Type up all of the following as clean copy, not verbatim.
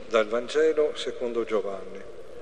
Dal Vangelo secondo Giovanni.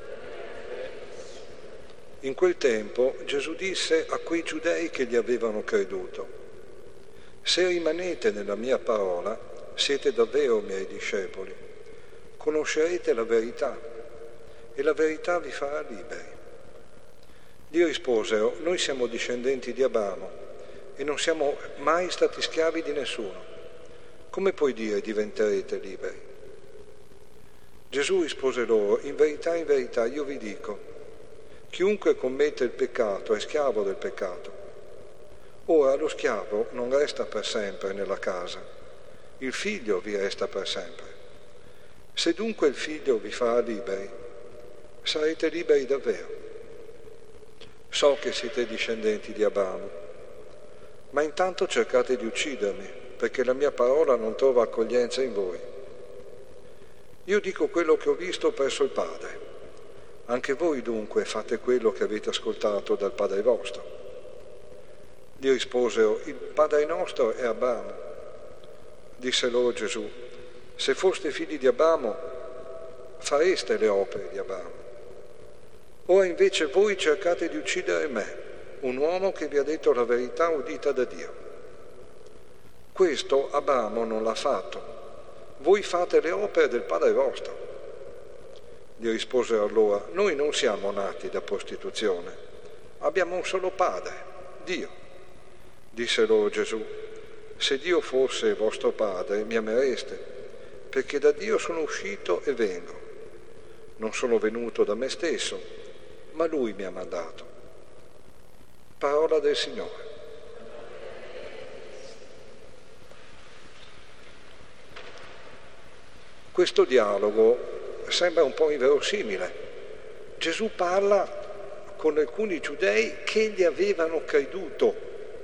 In quel tempo Gesù disse a quei giudei che gli avevano creduto: se rimanete nella mia parola, siete davvero miei discepoli. Conoscerete la verità e la verità vi farà liberi. Gli risposero: noi siamo discendenti di Abramo e non siamo mai stati schiavi di nessuno. Come puoi dire diventerete liberi? Gesù rispose loro: in verità, io vi dico, chiunque commette il peccato è schiavo del peccato. Ora lo schiavo non resta per sempre nella casa, il figlio vi resta per sempre. Se dunque il figlio vi farà liberi, sarete liberi davvero. So che siete discendenti di Abramo, ma intanto cercate di uccidermi, perché la mia parola non trova accoglienza in voi. Io dico quello che ho visto presso il Padre. Anche voi dunque fate quello che avete ascoltato dal Padre vostro. Gli risposero: il Padre nostro è Abramo. Disse loro Gesù: se foste figli di Abramo, fareste le opere di Abramo. Ora invece voi cercate di uccidere me, un uomo che vi ha detto la verità udita da Dio. Questo Abramo non l'ha fatto. Voi fate le opere del Padre vostro. Gli risposero allora: noi non siamo nati da prostituzione, abbiamo un solo Padre, Dio. Disse loro Gesù: se Dio fosse vostro Padre mi amereste, perché da Dio sono uscito e vengo. Non sono venuto da me stesso, ma Lui mi ha mandato. Parola del Signore. Questo dialogo sembra un po' inverosimile. Gesù parla con alcuni giudei che gli avevano creduto,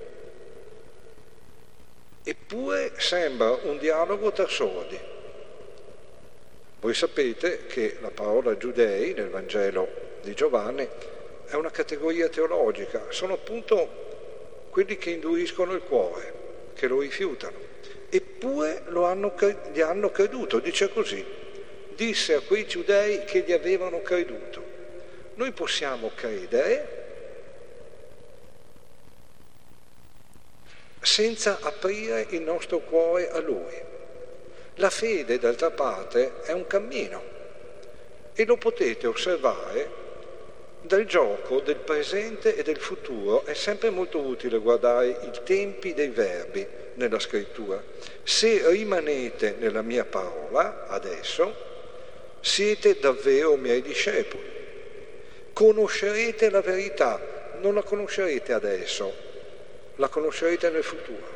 eppure sembra un dialogo tra sordi. Voi sapete che la parola giudei nel Vangelo di Giovanni è una categoria teologica, sono appunto quelli che induriscono il cuore, che lo rifiutano. Eppure gli hanno creduto, dice così: disse a quei giudei che gli avevano creduto. Noi possiamo credere senza aprire il nostro cuore a Lui. La fede, d'altra parte, è un cammino e lo potete osservare dal gioco del presente e del futuro. È sempre molto utile guardare i tempi dei verbi nella scrittura. Se rimanete nella mia parola, adesso, siete davvero miei discepoli. Conoscerete la verità, non la conoscerete adesso, la conoscerete nel futuro.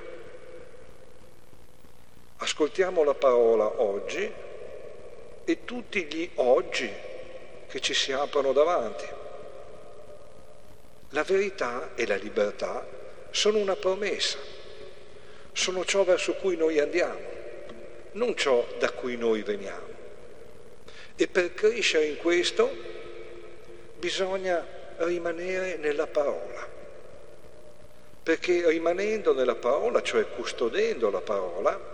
Ascoltiamo la parola oggi e tutti gli oggi che ci si aprono davanti. La verità e la libertà sono una promessa, sono ciò verso cui noi andiamo, non ciò da cui noi veniamo. E per crescere in questo bisogna rimanere nella parola, perché rimanendo nella parola, cioè custodendo la parola,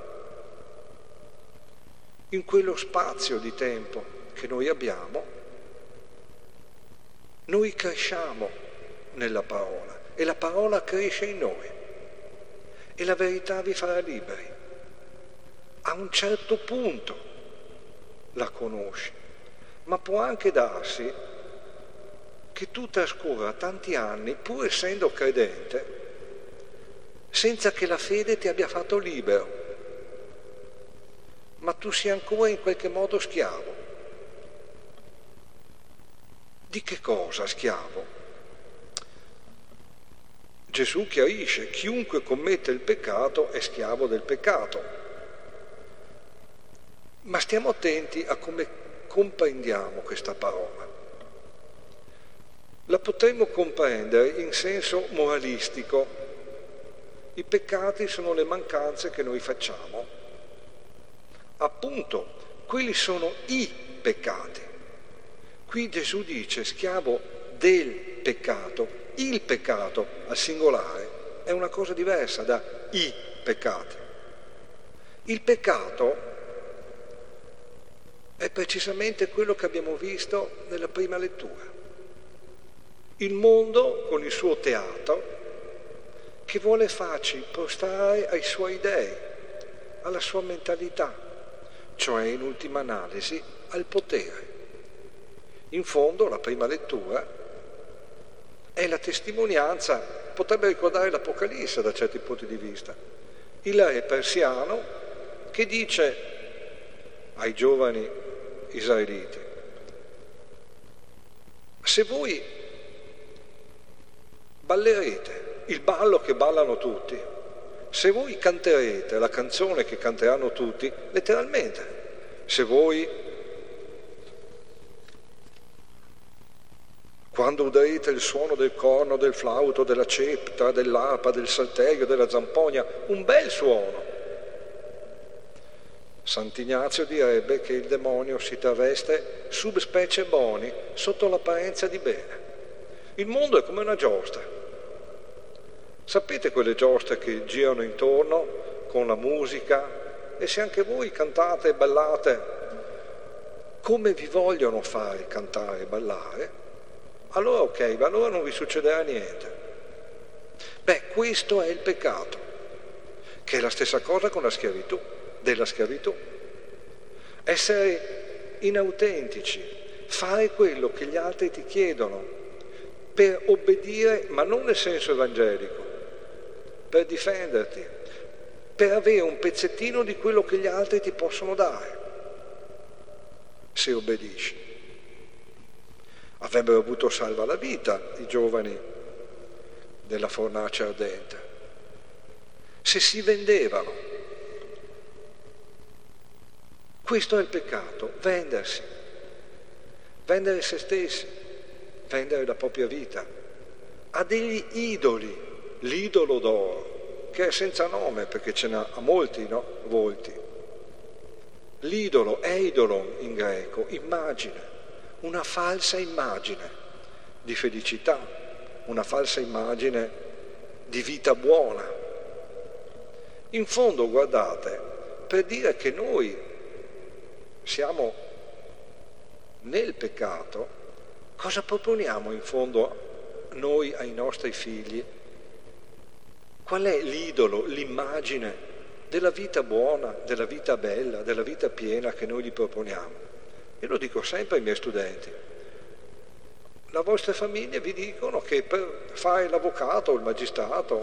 in quello spazio di tempo che noi abbiamo, noi cresciamo nella parola e la parola cresce in noi e la verità vi farà liberi. A un certo punto la conosci, ma può anche darsi che tu trascorra tanti anni, pur essendo credente, senza che la fede ti abbia fatto libero, ma tu sia ancora in qualche modo schiavo. Di che cosa schiavo? Gesù chiarisce: chiunque commette il peccato è schiavo del peccato. Ma stiamo attenti a come comprendiamo questa parola. La potremmo comprendere in senso moralistico. I peccati sono le mancanze che noi facciamo. Appunto, quelli sono i peccati. Qui Gesù dice schiavo del peccato. Il peccato al singolare è una cosa diversa da i peccati. Il peccato È precisamente quello che abbiamo visto nella prima lettura. Il mondo con il suo teatro che vuole farci prostrare ai suoi dei, alla sua mentalità, cioè in ultima analisi al potere. In fondo la prima lettura è la testimonianza, potrebbe ricordare l'Apocalisse da certi punti di vista. Il re persiano che dice ai giovani israeliti: se voi ballerete il ballo che ballano tutti, se voi canterete la canzone che canteranno tutti, letteralmente, se voi quando udrete il suono del corno, del flauto, della ceptra, dell'arpa, del salterio, della zampogna, un bel suono. Sant'Ignazio direbbe che il demonio si traveste sub specie boni sotto l'apparenza di bene. Il mondo è come una giostra. Sapete quelle giostre che girano intorno con la musica? E se anche voi cantate e ballate come vi vogliono fare cantare e ballare, allora ok, ma allora non vi succederà niente. Beh, questo è il peccato, che è la stessa cosa con la schiavitù, della schiavitù. Essere inautentici, fare quello che gli altri ti chiedono per obbedire, ma non nel senso evangelico, per difenderti, per avere un pezzettino di quello che gli altri ti possono dare, se obbedisci. Avrebbero avuto salva la vita i giovani della fornace ardente, se si vendevano. Questo è il peccato, vendersi, vendere se stessi, vendere la propria vita a degli idoli, l'idolo d'oro, che è senza nome perché ce n'ha a molti, no? Volti. L'idolo, eidolon in greco, immagine, una falsa immagine di felicità, una falsa immagine di vita buona. In fondo, guardate, per dire che noi siamo nel peccato, cosa proponiamo in fondo noi ai nostri figli? Qual è l'idolo, l'immagine della vita buona, della vita bella, della vita piena che noi gli proponiamo? Io lo dico sempre ai miei studenti. Le vostre famiglie vi dicono che per fare l'avvocato o il magistrato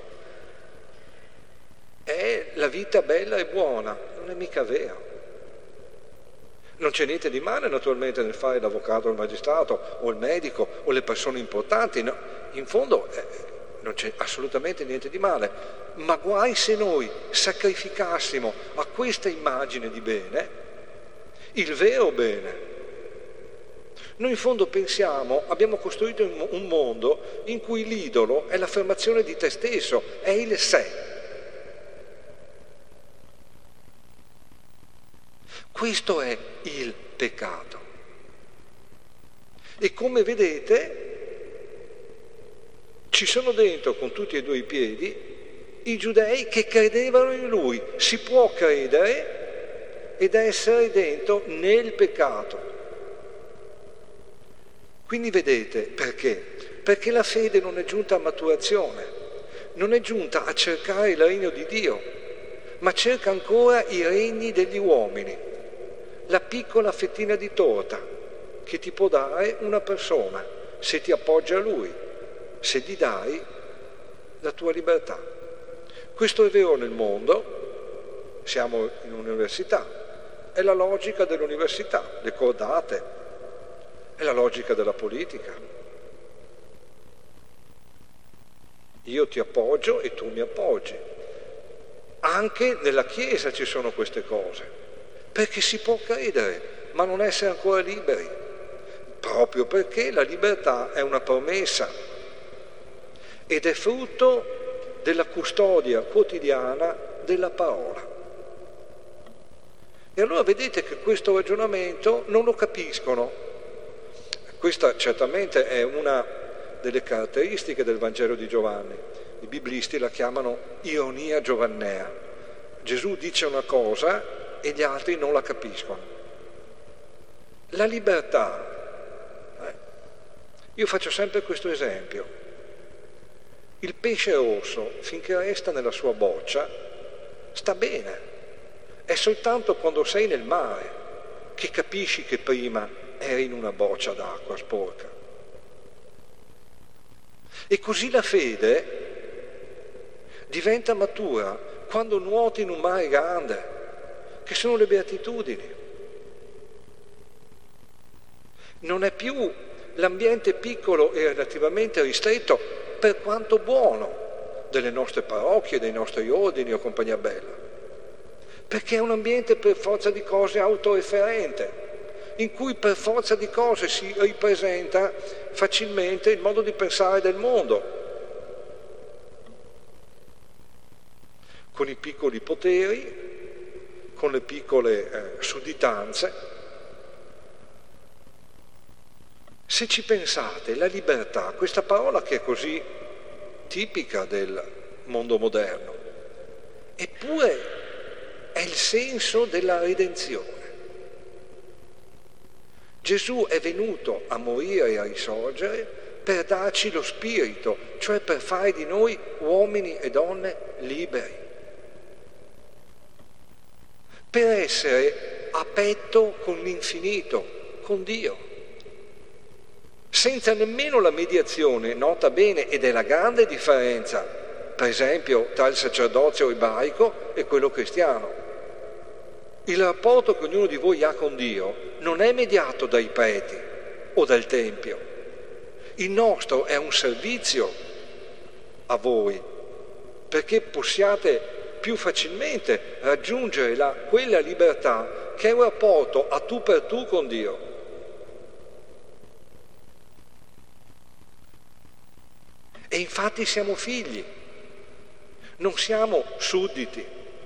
è la vita bella e buona. Non è mica vero. Non c'è niente di male naturalmente nel fare l'avvocato o il magistrato o il medico o le persone importanti. No, in fondo non c'è assolutamente niente di male. Ma guai se noi sacrificassimo a questa immagine di bene il vero bene. Noi in fondo pensiamo, abbiamo costruito un mondo in cui l'idolo è l'affermazione di te stesso, è il sé. Questo è il peccato. E come vedete, ci sono dentro con tutti e due i piedi i giudei che credevano in lui. Si può credere ed essere dentro nel peccato. Quindi vedete perché? Perché la fede non è giunta a maturazione, non è giunta a cercare il regno di Dio, ma cerca ancora i regni degli uomini, la piccola fettina di torta che ti può dare una persona se ti appoggi a lui, se gli dai la tua libertà. Questo è vero nel mondo, siamo in università. È la logica dell'università, le cordate, è la logica della politica. Io ti appoggio e tu mi appoggi. Anche nella Chiesa ci sono queste cose, perché si può credere, ma non essere ancora liberi, proprio perché la libertà è una promessa ed è frutto della custodia quotidiana della parola. E allora vedete che questo ragionamento non lo capiscono. Questa certamente è una delle caratteristiche del Vangelo di Giovanni. I biblisti la chiamano ironia giovannea. Gesù dice una cosa e gli altri non la capiscono. La libertà. Io faccio sempre questo esempio. Il pesce rosso, finché resta nella sua boccia, sta bene. È soltanto quando sei nel mare che capisci che prima eri in una boccia d'acqua sporca. E così la fede diventa matura quando nuoti in un mare grande, che sono le beatitudini. Non è più l'ambiente piccolo e relativamente ristretto, per quanto buono, delle nostre parrocchie, dei nostri ordini o compagnia bella, perché è un ambiente per forza di cose autoreferente, in cui per forza di cose si ripresenta facilmente il modo di pensare del mondo, con i piccoli poteri, con le piccole sudditanze. Se ci pensate, la libertà, questa parola che è così tipica del mondo moderno, eppure è il senso della redenzione. Gesù è venuto a morire e a risorgere per darci lo spirito, cioè per fare di noi uomini e donne liberi, per essere a petto con l'infinito, con Dio, senza nemmeno la mediazione, nota bene, ed è la grande differenza, per esempio, tra il sacerdozio ebraico e quello cristiano. Il rapporto che ognuno di voi ha con Dio non è mediato dai preti o dal Tempio. Il nostro è un servizio a voi, perché possiate più facilmente raggiungere quella libertà che è un rapporto a tu per tu con Dio. E infatti siamo figli, non siamo sudditi.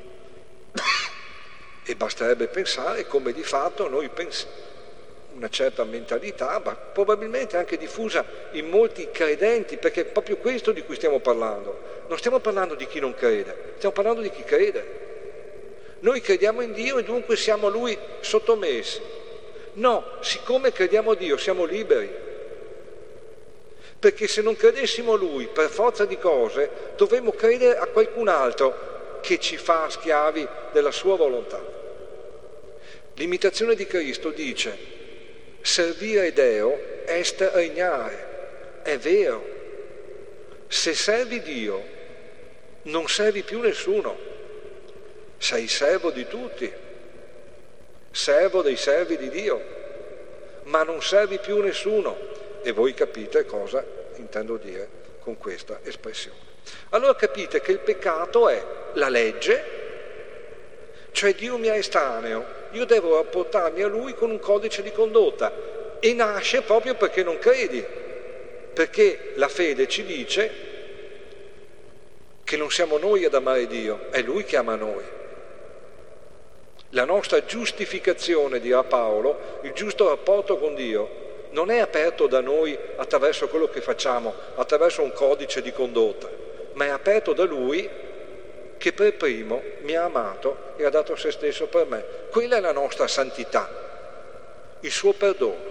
E basterebbe pensare come di fatto noi pensiamo, una certa mentalità, ma probabilmente anche diffusa in molti credenti, perché è proprio questo di cui stiamo parlando. Non stiamo parlando di chi non crede, stiamo parlando di chi crede. Noi crediamo in Dio e dunque siamo a Lui sottomessi. No, siccome crediamo a Dio siamo liberi. Perché se non credessimo a Lui per forza di cose, dovremmo credere a qualcun altro che ci fa schiavi della sua volontà. L'imitazione di Cristo dice: servire Deo est regnare. È vero. Se servi Dio, non servi più nessuno. Sei servo di tutti, servo dei servi di Dio, ma non servi più nessuno. E voi capite cosa intendo dire con questa espressione. Allora capite che il peccato è la legge, cioè Dio mi è estraneo, io devo rapportarmi a Lui con un codice di condotta, e nasce proprio perché non credi, perché la fede ci dice che non siamo noi ad amare Dio, è Lui che ama noi. La nostra giustificazione, dirà Paolo, il giusto rapporto con Dio, non è aperto da noi attraverso quello che facciamo, attraverso un codice di condotta, ma è aperto da Lui che per primo mi ha amato e ha dato se stesso per me. Quella è la nostra santità, il suo perdono.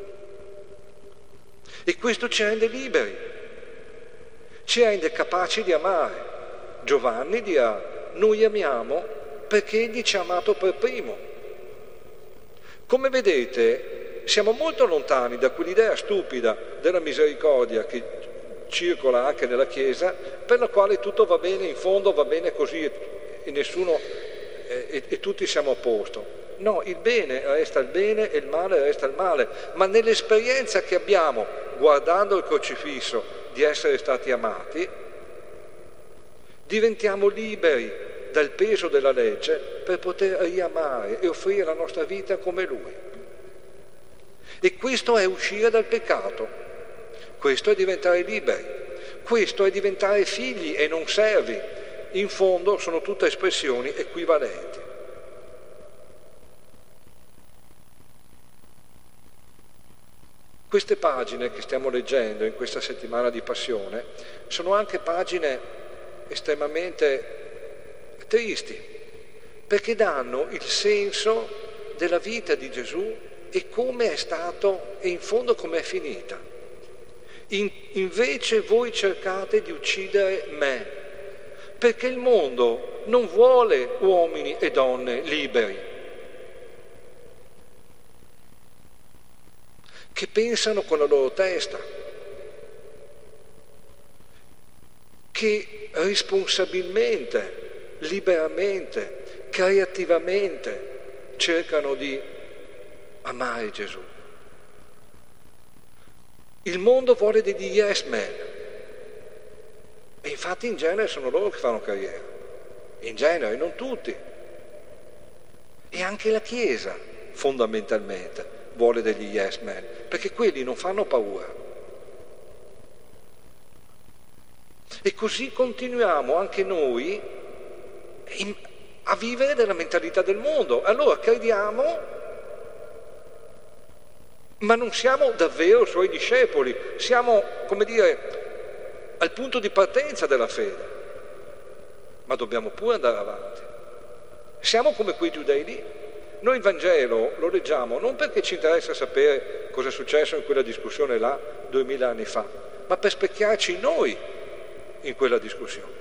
E questo ci rende liberi, ci rende capaci di amare. Giovanni dirà: noi amiamo perché Egli ci ha amato per primo. Come vedete, siamo molto lontani da quell'idea stupida della misericordia che circola anche nella Chiesa, per la quale tutto va bene, in fondo va bene così e nessuno e tutti siamo a posto. No, il bene resta il bene e il male resta il male, ma nell'esperienza che abbiamo guardando il crocifisso di essere stati amati, diventiamo liberi dal peso della legge per poter riamare e offrire la nostra vita come Lui. E questo è uscire dal peccato, questo è diventare liberi, questo è diventare figli e non servi. In fondo sono tutte espressioni equivalenti. Queste pagine che stiamo leggendo in questa settimana di Passione sono anche pagine estremamente tristi, perché danno il senso della vita di Gesù e come è stato e in fondo come è finita. Invece voi cercate di uccidere me, perché il mondo non vuole uomini e donne liberi, che pensano con la loro testa, che responsabilmente, liberamente, creativamente cercano di amare Gesù. Il mondo vuole degli yes men, e infatti in genere sono loro che fanno carriera, in genere, non tutti. E anche la Chiesa fondamentalmente vuole degli yes men, perché quelli non fanno paura. E così continuiamo anche noi a vivere della mentalità del mondo. Allora crediamo, ma non siamo davvero suoi discepoli, siamo, come dire, al punto di partenza della fede, ma dobbiamo pure andare avanti. Siamo come quei giudei lì. Noi il Vangelo lo leggiamo non perché ci interessa sapere cosa è successo in quella discussione là 2000 anni fa, ma per specchiarci noi in quella discussione.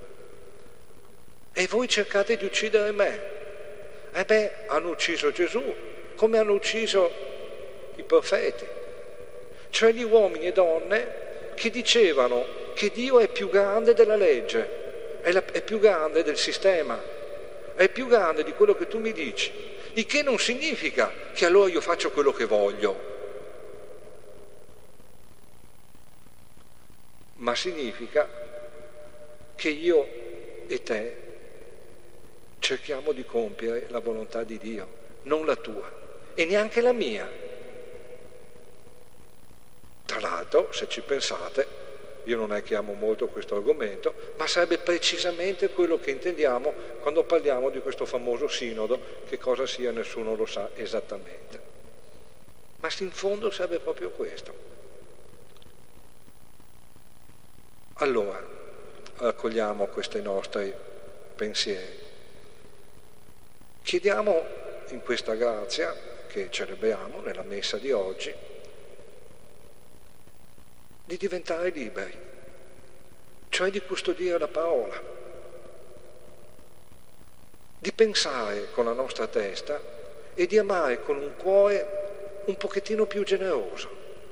E voi cercate di uccidere me. Hanno ucciso Gesù, come hanno ucciso i profeti, cioè gli uomini e donne che dicevano che Dio è più grande della legge, è più grande del sistema, è più grande di quello che tu mi dici, il che non significa che allora io faccio quello che voglio, ma significa che io e te cerchiamo di compiere la volontà di Dio, non la tua e neanche la mia. Tra l'altro, se ci pensate, io non è che amo molto questo argomento, ma sarebbe precisamente quello che intendiamo quando parliamo di questo famoso sinodo, che cosa sia nessuno lo sa esattamente. Ma in fondo sarebbe proprio questo. Allora, raccogliamo questi nostri pensieri. Chiediamo in questa grazia che celebriamo nella messa di oggi di diventare liberi, cioè di custodire la parola, di pensare con la nostra testa e di amare con un cuore un pochettino più generoso,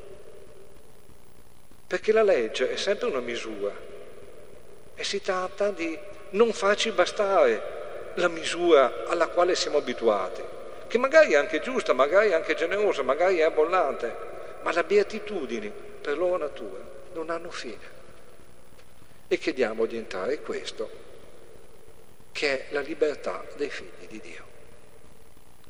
perché la legge è sempre una misura e si tratta di non farci bastare la misura alla quale siamo abituati, che magari è anche giusta, magari è anche generosa, magari è abbondante, ma le beatitudini per loro natura non hanno fine. E chiediamo di entrare in questo, che è la libertà dei figli di Dio.